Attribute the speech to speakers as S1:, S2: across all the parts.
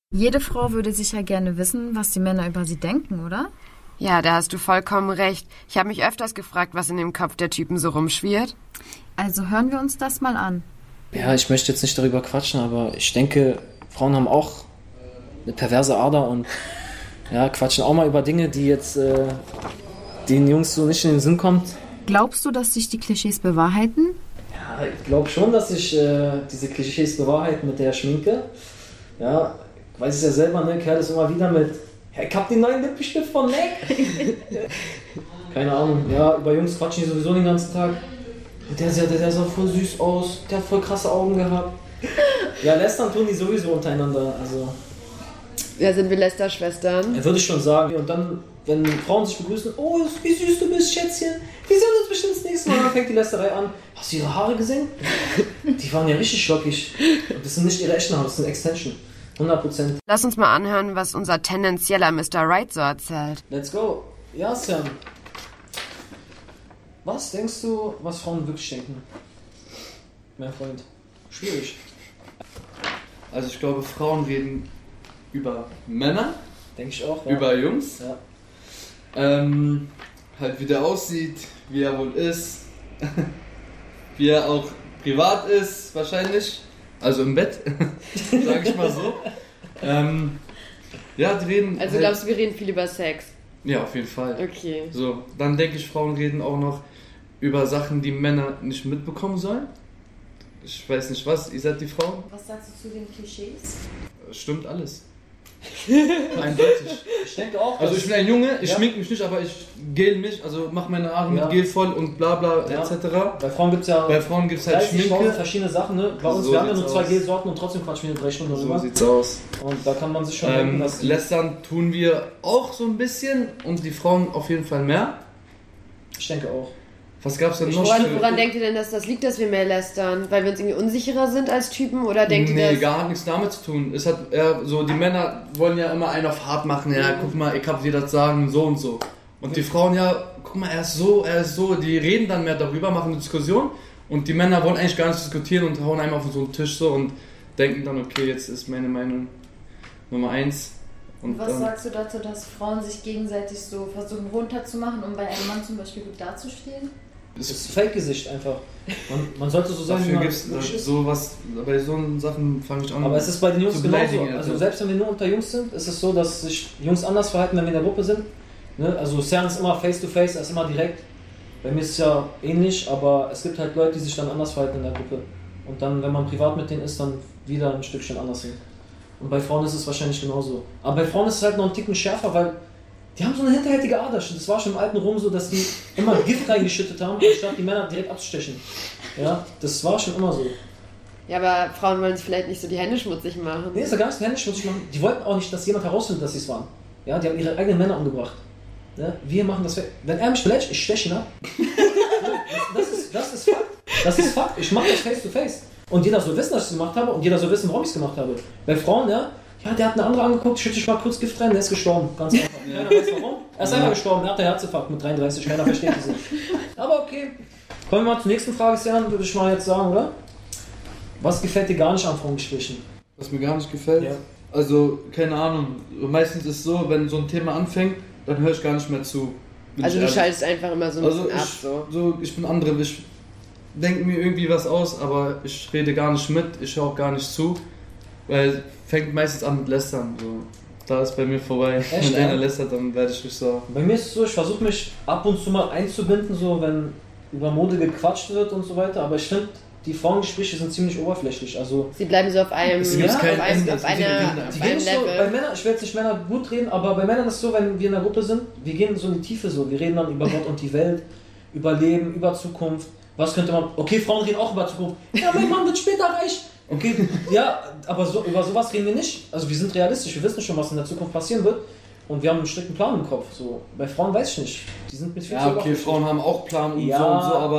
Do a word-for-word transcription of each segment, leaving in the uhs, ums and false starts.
S1: Jede Frau würde sicher gerne wissen, was die Männer über sie denken, oder?
S2: Ja, da hast du vollkommen recht. Ich habe mich öfters gefragt, was in dem Kopf der Typen so rumschwirrt.
S1: Also hören wir uns das mal an.
S3: Ja, ich möchte jetzt nicht darüber quatschen, aber ich denke, Frauen haben auch eine perverse Ader und ja, quatschen auch mal über Dinge, die jetzt äh, den Jungs so nicht in den Sinn kommt.
S1: Glaubst du, dass sich die Klischees bewahrheiten?
S3: Ja, ich glaube schon, dass sich äh, diese Klischees bewahrheiten mit der Schminke. Ja, ich weiß es ja selber, ne? Kerl ist immer wieder mit, ja, ich hab den neuen Lippenstift von M A C. Keine Ahnung, ja, über Jungs quatschen die sowieso den ganzen Tag. Und der, der, der sah voll süß aus, der hat voll krasse Augen gehabt. Ja, lästern tun die sowieso untereinander, also...
S2: Ja, sind wir Lästerschwestern?
S3: Ja, würde ich schon sagen. Und dann, wenn Frauen sich begrüßen, oh, wie süß du bist, Schätzchen. Wir sehen uns bestimmt das nächste Mal. Dann fängt die Lästerei an. Hast du ihre Haare gesehen? Die waren ja richtig schlockig. Das sind nicht ihre echten Haare, das sind Extension. hundert Prozent.
S2: Lass uns mal anhören, was unser tendenzieller Mister Right so erzählt.
S3: Let's go. Ja, Sam. Was denkst du, was Frauen wirklich denken? Mein Freund. Schwierig.
S4: Also ich glaube, Frauen reden über Männer.
S3: Denke ich auch, ja.
S4: Über Jungs.
S3: Ja.
S4: Ähm, halt wie der aussieht, wie er wohl ist. Wie er auch privat ist, wahrscheinlich. Also im Bett, sag ich mal so. ähm, ja, die reden...
S2: Also
S4: halt,
S2: glaubst du, wir reden viel über Sex?
S4: Ja, auf jeden Fall.
S2: Okay.
S4: So, dann denke ich, Frauen reden auch noch über Sachen, die Männer nicht mitbekommen sollen. Ich weiß nicht was, ihr seid die Frauen?
S1: Was sagst du zu den Klischees?
S4: Stimmt alles. Eindeutig.
S3: Ich denke auch,
S4: Also ich bin ein Junge, ich
S3: ja.
S4: schmink mich nicht, aber ich gel mich, also mach meine Haare
S3: ja.
S4: mit Gel voll und bla bla
S3: ja.
S4: et cetera.
S3: Bei Frauen gibt es ja
S4: Bei Frauen gibt's halt Schminke.
S3: verschiedene Sachen, ne? Bei uns,
S4: So
S3: wir haben ja nur
S4: sieht's
S3: zwei
S4: aus.
S3: Gelsorten und trotzdem quatschen wir drei Stunden
S4: So
S3: darüber.
S4: sieht's aus.
S3: Und da kann man sich schon denken,
S4: Ähm,
S3: dass...
S4: lästern tun wir auch so ein bisschen und die Frauen auf jeden Fall mehr.
S3: Ich denke auch.
S4: Was gab's denn
S3: Ich
S4: noch?
S2: Woran,
S4: für-
S2: woran denkt ihr denn, dass das liegt, dass wir mehr lästern? Weil wir uns irgendwie unsicherer sind als Typen? Oder denkt
S4: nee,
S2: ihr das...
S4: gar hat nichts damit zu tun. Es hat eher so, die Männer wollen ja immer einen auf hart machen. Ja, guck mal, ich hab dir das sagen, so und so. Und die Frauen ja, guck mal, er ist so, er ist so. Die reden dann mehr darüber, machen eine Diskussion. Und die Männer wollen eigentlich gar nicht diskutieren und hauen einem auf so einen Tisch so und denken dann, okay, jetzt ist meine Meinung Nummer eins. Und
S5: Was
S4: dann,
S5: sagst du dazu, dass Frauen sich gegenseitig so versuchen runterzumachen, um bei einem Mann zum Beispiel gut dazustehen?
S3: Das ist Fake-Gesicht einfach. Man, man sollte so sein, wie
S4: dafür
S3: man
S4: gibt's
S3: wirklich ist.
S4: sowas, bei so Sachen fange ich an.
S3: Aber es ist bei den Jungs
S4: zu
S3: genauso.
S4: beleidigen,
S3: Also
S4: also.
S3: selbst wenn wir nur unter Jungs sind, ist es so, dass sich Jungs anders verhalten, wenn wir in der Gruppe sind. Ne? Also Cern ist immer face-to-face, er ist immer direkt. Bei mir ist es ja ähnlich, aber es gibt halt Leute, die sich dann anders verhalten in der Gruppe. Und dann, wenn man privat mit denen ist, dann wieder ein Stückchen anders hin. Und bei Frauen ist es wahrscheinlich genauso. Aber bei Frauen ist es halt noch ein Ticken schärfer, weil die haben so eine hinterhältige Ader. Das war schon im alten Rom so, dass die immer Gift reingeschüttet haben, anstatt die Männer direkt abzustechen. Ja, das war schon immer so.
S2: Ja, aber Frauen wollen sich vielleicht nicht so die Hände schmutzig machen.
S3: Nee, ist ja gar nicht Hände schmutzig machen. Die wollten auch nicht, dass jemand herausfindet, dass sie es waren. Ja, die haben ihre eigenen Männer umgebracht. Ja, wir machen das weg. Wenn er mich beleidigt, ich steche ihn ab. Das, das, ist, das ist Fakt. Das ist Fakt. Ich mache das face to face. Und jeder soll wissen, dass ich es gemacht habe und jeder soll wissen, warum ich es gemacht habe. Bei Frauen, ja, ja, der hat eine andere angeguckt, schütte ich mal kurz Gift rein, der ist gestorben. Ganz einfach. Keiner weiß warum. Er ist einfach gestorben, er hat einen Herzinfarkt mit dreiunddreißig, keiner versteht es nicht. Aber okay. Kommen wir mal zur nächsten Frage, Sian, würde ich mal jetzt sagen, oder? Was gefällt dir gar nicht an Frauengesprächen?
S4: Was mir gar nicht gefällt?
S3: Ja.
S4: Also, keine Ahnung. Meistens ist es so, wenn so ein Thema anfängt, dann höre ich gar nicht mehr zu. Bin
S2: Also
S4: ich
S2: du
S4: ehrlich.
S2: schaltest einfach immer so ein
S4: Also
S2: bisschen
S4: ich,
S2: ab. So.
S4: so, ich bin andere, ich denke mir irgendwie was aus, aber ich rede gar nicht mit, ich höre auch gar nicht zu, weil fängt meistens an mit Lästern. So. Da ist bei mir vorbei.
S3: Echt,
S4: wenn einer
S3: ja?
S4: lästert, dann werde ich mich so.
S3: Bei mir ist es so, ich versuche mich ab und zu mal einzubinden, so wenn über Mode gequatscht wird und so weiter, aber ich finde, die Frauengespräche sind ziemlich oberflächlich. Also
S2: Sie bleiben so auf einem,
S4: Es
S3: gibt
S2: auf
S3: kein
S2: einem,
S4: Ende,
S2: auf
S4: es gibt
S2: einer,
S4: kein Ende.
S2: auf
S3: die
S2: einem
S3: gehen so, bei
S2: Level.
S3: Männern, ich will jetzt nicht Männer gut reden, aber bei Männern ist es so, wenn wir in der Gruppe sind, wir gehen so in die Tiefe so, wir reden dann über Gott und die Welt, über Leben, über Zukunft. Was könnte man, okay, Frauen reden auch über Zukunft. Ja, mein Mann wird später reich. Okay, ja, aber so, über sowas reden wir nicht. Also wir sind realistisch, wir wissen schon, was in der Zukunft passieren wird. Und wir haben einen strikten Plan im Kopf. So. Bei Frauen weiß ich nicht. Die sind mit viel
S4: Ja,
S3: zu
S4: okay,
S3: oberflächlich.
S4: Frauen haben auch Plan und
S3: Ja.
S4: so und so, aber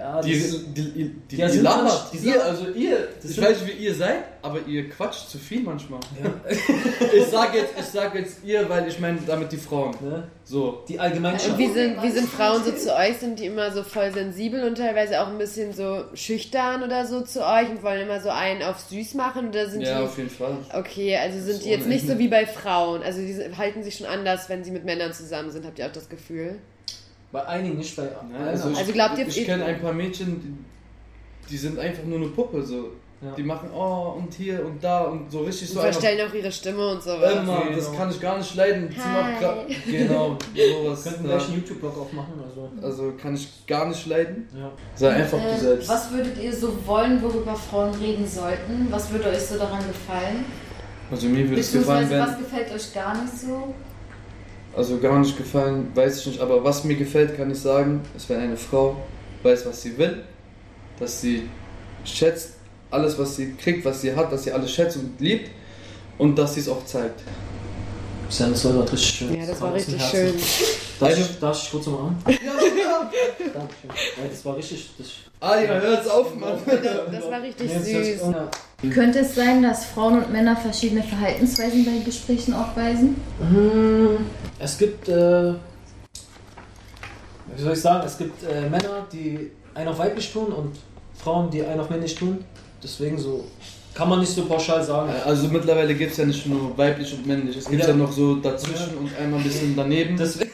S3: Ja,
S4: Die,
S3: das-
S4: die, die, die,
S3: Ja,
S4: die
S3: sind
S4: labert.
S3: nicht- die
S4: Ihr,
S3: sind-
S4: also ihr,
S3: Das
S4: ich
S3: sind-
S4: weiß nicht, wie ihr seid, aber ihr quatscht zu viel manchmal.
S3: Ja.
S4: Ich sag jetzt, ich sag jetzt ihr, weil ich meine damit die Frauen.
S3: Ne?
S4: So.
S3: Die Allgemeinschaft.
S2: Und wie sind, wie sind Frauen so zu euch? Sind die immer so voll sensibel und teilweise auch ein bisschen so schüchtern oder so zu euch und wollen immer so einen auf süß machen? Oder sind
S4: Ja,
S2: die...
S4: auf jeden Fall.
S2: Okay, also sind
S4: So
S2: die jetzt
S4: ohne
S2: nicht so
S4: Ende.
S2: wie bei Frauen. Also die halten sich schon anders, wenn sie mit Männern zusammen sind. Habt ihr auch das Gefühl?
S3: Bei einigen nicht, bei
S4: Ja,
S3: allen.
S4: also,
S2: Also
S4: ich,
S2: glaubt ihr-
S4: ich kenne ein paar Mädchen, die, die sind einfach nur eine Puppe. So.
S3: Ja.
S4: Die machen und und hier und da und so richtig
S2: Und
S4: so einfach.
S2: verstellen auch ihre Stimme und sowas.
S4: Immer,
S3: Genau.
S4: das kann ich gar nicht leiden. Die sind auch
S2: Hi.
S4: gra- genau, sowas.
S3: Wir könnten
S4: Ja.
S3: gleich einen YouTube-Blog aufmachen. Also,
S4: Also kann ich gar nicht leiden.
S3: ja.
S4: Sei einfach du
S5: Äh,
S4: selbst.
S5: was würdet ihr so wollen, worüber Frauen reden sollten? Was würde euch so daran gefallen?
S4: Also mir würde es gefallen,
S5: Beziehungsweise, was
S4: wenn.
S5: gefällt euch gar nicht so?
S4: Also gar nicht gefallen, weiß ich nicht. Aber was mir gefällt, kann ich sagen, ist, wenn eine Frau weiß, was sie will, dass sie schätzt alles, was sie kriegt, was sie hat, dass sie alles schätzt und liebt und dass sie es auch zeigt.
S3: Sam, das war gerade richtig schön.
S2: Ja, das war
S3: kam aus dem
S2: richtig
S3: Herzen.
S2: schön.
S3: Darf ich, darf ich kurz mal an?
S4: Ja, ja.
S3: Dankeschön. Ja, das war richtig. Das,
S4: Ah ja, hört's auf, Mann.
S2: Das war richtig
S3: Nee, das hört sich-
S2: süß.
S3: Ja.
S5: Könnte es sein, dass Frauen und Männer verschiedene Verhaltensweisen bei Gesprächen aufweisen?
S3: Hm, Es gibt, äh, wie soll ich sagen, es gibt äh, Männer, die einen auf weiblich tun und Frauen, die einen auf männlich tun. Deswegen so, kann man nicht so pauschal sagen.
S4: Also mittlerweile gibt es ja nicht nur weiblich und männlich, es gibt ja,
S3: Ja.
S4: noch so dazwischen und einmal ein bisschen daneben.
S3: Deswegen,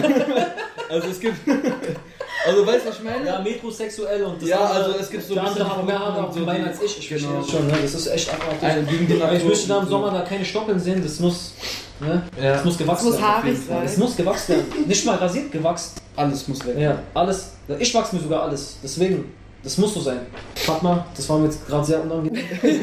S4: Also es gibt... Also weißt du, was ich meine?
S3: ja, metrosexuell und das
S4: Ja,
S3: andere,
S4: also es gibt so
S3: der
S4: ein
S3: andere
S4: bisschen
S3: hat mehr
S4: Verrückten
S3: Haare
S4: und
S3: auf
S4: so
S3: dem Bein
S4: die-
S3: als ich. Ich
S4: Genau.
S3: verstehe das schon, ne? Das ist echt abartig.
S4: Eine gegen die
S3: Aber ich
S4: Natur
S3: möchte da im
S4: und so.
S3: Sommer da keine Stoppeln sehen, das muss, ne?
S4: Ja.
S3: Das muss gewachsen
S2: Es muss
S3: werden.
S2: haarig
S3: Es
S2: sein.
S3: muss gewachsen werden. Nicht mal rasiert, gewachsen.
S4: Alles muss weg.
S3: Ja, alles. Ich wachse mir sogar alles. Deswegen, das muss so sein. Fatma, das war mir jetzt gerade sehr unangenehm.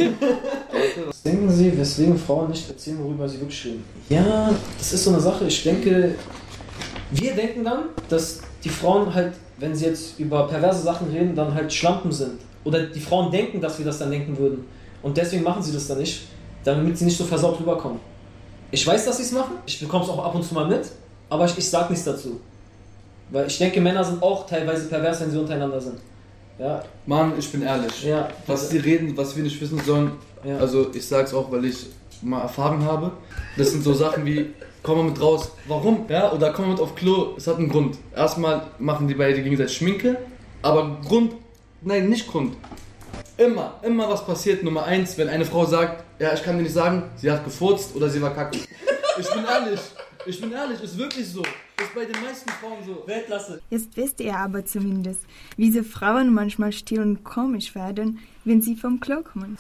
S3: Was denken Sie, weswegen Frauen nicht erzählen, worüber sie wirklich reden? Ja, das ist so eine Sache. Ich denke, wir denken dann, dass die Frauen halt, wenn sie jetzt über perverse Sachen reden, dann halt Schlampen sind. Oder die Frauen denken, dass wir das dann denken würden. Und deswegen machen sie das dann nicht, damit sie nicht so versaut rüberkommen. Ich weiß, dass sie es machen. Ich bekomme es auch ab und zu mal mit. Aber ich, ich sage nichts dazu. Weil ich denke, Männer sind auch teilweise pervers, wenn sie untereinander sind. Ja,
S4: Mann, ich bin ehrlich.
S3: ja.
S4: Was die reden, was wir nicht wissen sollen,
S3: Ja.
S4: also ich sag's auch, weil ich mal erfahren habe, das sind so Sachen wie, komm mal mit raus, warum? Ja, oder komm mal mit auf Klo, es hat einen Grund. Erstmal machen die beide gegenseitig Schminke, aber Grund, nein, nicht Grund. Immer, immer was passiert. Nummer eins, wenn eine Frau sagt, ja, ich kann dir nicht sagen, sie hat gefurzt oder sie war kacke. Ich bin ehrlich, ich bin ehrlich, ist wirklich so. Ist bei den meisten Frauen so.
S3: Weltklasse.
S6: Jetzt wisst ihr aber zumindest, wie diese Frauen manchmal still und komisch werden, wenn sie vom Klo kommen.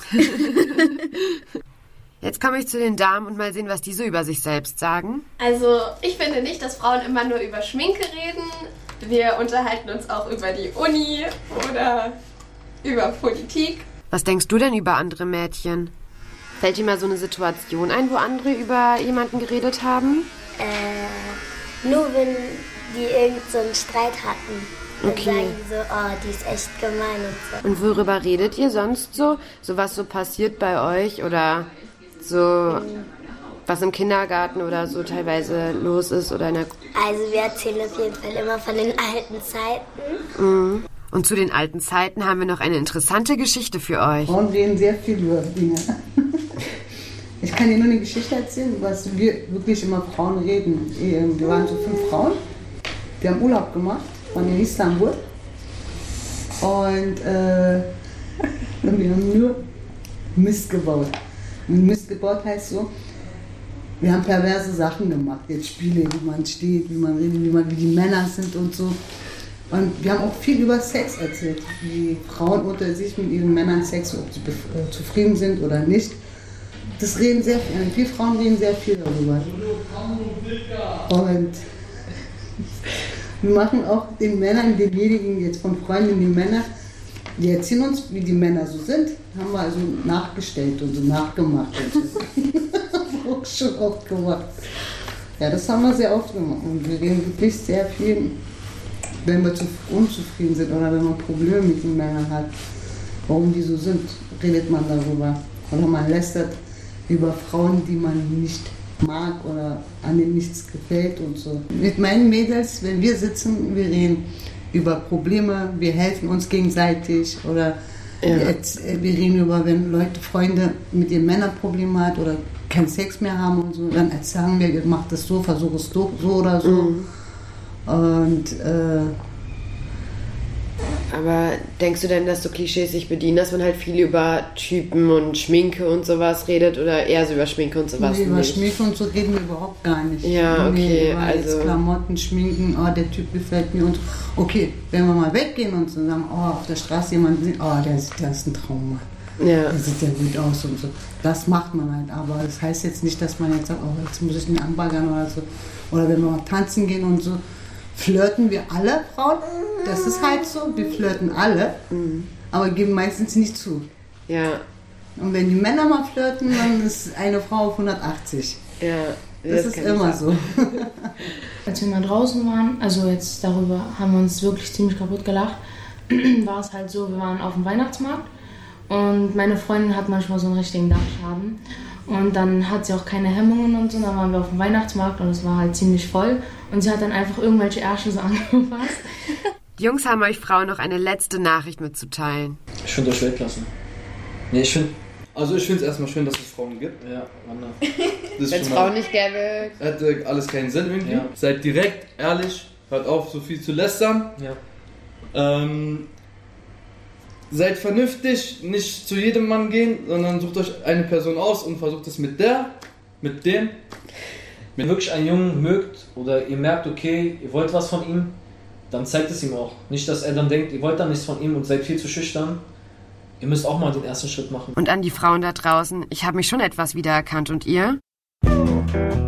S2: Jetzt komme ich zu den Damen und mal sehen, was die so über sich selbst sagen.
S7: Also, ich finde nicht, dass Frauen immer nur über Schminke reden. Wir unterhalten uns auch über die Uni oder über Politik.
S2: Was denkst du denn über andere Mädchen? Fällt dir mal so eine Situation ein, wo andere über jemanden geredet haben?
S8: Äh, nur wenn die irgend so einen Streit hatten. Dann
S2: Okay.
S8: sagen die so, oh, die ist echt gemein und so.
S2: Und worüber redet ihr sonst so? So was so passiert bei euch oder so was im Kindergarten oder so teilweise los ist oder in der...
S8: Also wir erzählen auf jeden Fall immer von den alten Zeiten.
S2: Und zu den alten Zeiten haben wir noch eine interessante Geschichte für euch.
S9: Frauen reden sehr viel über Dinge. Ich kann dir nur eine Geschichte erzählen, was wir wirklich immer Frauen reden. Wir waren so fünf Frauen, die haben Urlaub gemacht, waren in Istanbul. Und äh, wir haben nur Mist gebaut. Und Mist gebaut heißt so, wir haben perverse Sachen gemacht. Jetzt Spiele, wie man steht, wie man redet, wie, man, wie die Männer sind und so. Und wir haben auch viel über Sex erzählt, wie Frauen unter sich mit ihren Männern Sex, ob sie bef- äh, zufrieden sind oder nicht. Das reden sehr viel, viele Frauen reden sehr viel darüber. Und wir machen auch den Männern, denjenigen jetzt von Freunden, die Männer, die erzählen uns, wie die Männer so sind, haben wir also nachgestellt und so nachgemacht. Und so. Auch schon oft gemacht. Ja, das haben wir sehr oft gemacht. Und wir reden wirklich sehr viel, wenn wir zu unzufrieden sind oder wenn man Probleme mit den Männern hat, warum die so sind, redet man darüber. Oder man lästert über Frauen, die man nicht mag oder an denen nichts gefällt und so. Mit meinen Mädels, wenn wir sitzen, wir reden über Probleme, wir helfen uns gegenseitig oder
S2: Ja.
S9: jetzt, äh, wir reden über, wenn Leute, Freunde mit ihren Männern Probleme hat oder keinen Sex mehr haben und so, dann sagen wir, mach das so, versuch es so, so oder so.
S2: Mhm.
S9: Und äh,
S2: Aber denkst du denn, dass so Klischees sich bedienen, dass man halt viel über Typen und Schminke und sowas redet oder eher so über Schminke und sowas?
S9: nee, über
S2: nicht?
S9: Schminke und so reden wir überhaupt gar nicht.
S2: Ja, okay,
S9: nee, über
S2: also-
S9: jetzt Klamotten, Schminken, oh, der Typ gefällt mir und so. Okay, wenn wir mal weggehen und so sagen, oh, auf der Straße jemanden sehen, oh, der, sieht- der ist ein Traum.
S2: Ja.
S9: Der sieht ja gut aus und so. Das macht man halt, aber das heißt jetzt nicht, dass man jetzt sagt, oh, jetzt muss ich ihn anbaggern oder so. Oder wenn wir mal tanzen gehen und so, flirten wir alle Frauen. Das ist halt so, wir flirten alle, aber geben meistens nicht zu.
S2: Ja,
S9: Und wenn die Männer mal flirten, dann ist eine Frau auf hundertachtzig.
S2: ja.
S9: Das, ist
S2: kann ich
S9: immer
S2: sagen.
S9: so.
S10: Als wir mal draußen waren, also jetzt darüber haben wir uns wirklich ziemlich kaputt gelacht, war es halt so, wir waren auf dem Weihnachtsmarkt und meine Freundin hat manchmal so einen richtigen Dachschaden und dann hat sie auch keine Hemmungen und so, dann waren wir auf dem Weihnachtsmarkt und es war halt ziemlich voll und sie hat dann einfach irgendwelche Ärsche so angefasst.
S2: Die Jungs haben euch Frauen noch eine letzte Nachricht mitzuteilen.
S3: Ich finde euch Weltklasse. Nee, ich finde...
S4: Also ich finde es erstmal schön, dass es Frauen gibt.
S3: Ja, Wanda.
S4: Das
S2: Wenn es Frauen nicht gäbe...
S4: hätte alles keinen Sinn irgendwie.
S3: Ja.
S4: Seid direkt, ehrlich, hört auf, so viel zu lästern.
S3: Ja.
S4: Ähm, seid vernünftig, nicht zu jedem Mann gehen, sondern sucht euch eine Person aus und versucht es mit der, mit dem.
S3: Wenn ihr wirklich einen Jungen mögt oder ihr merkt, okay, ihr wollt was von ihm, dann zeigt es ihm auch. Nicht, dass er dann denkt, ihr wollt dann nichts von ihm und seid viel zu schüchtern. Ihr müsst auch mal den ersten Schritt machen.
S2: Und an die Frauen da draußen, ich habe mich schon etwas wiedererkannt und ihr?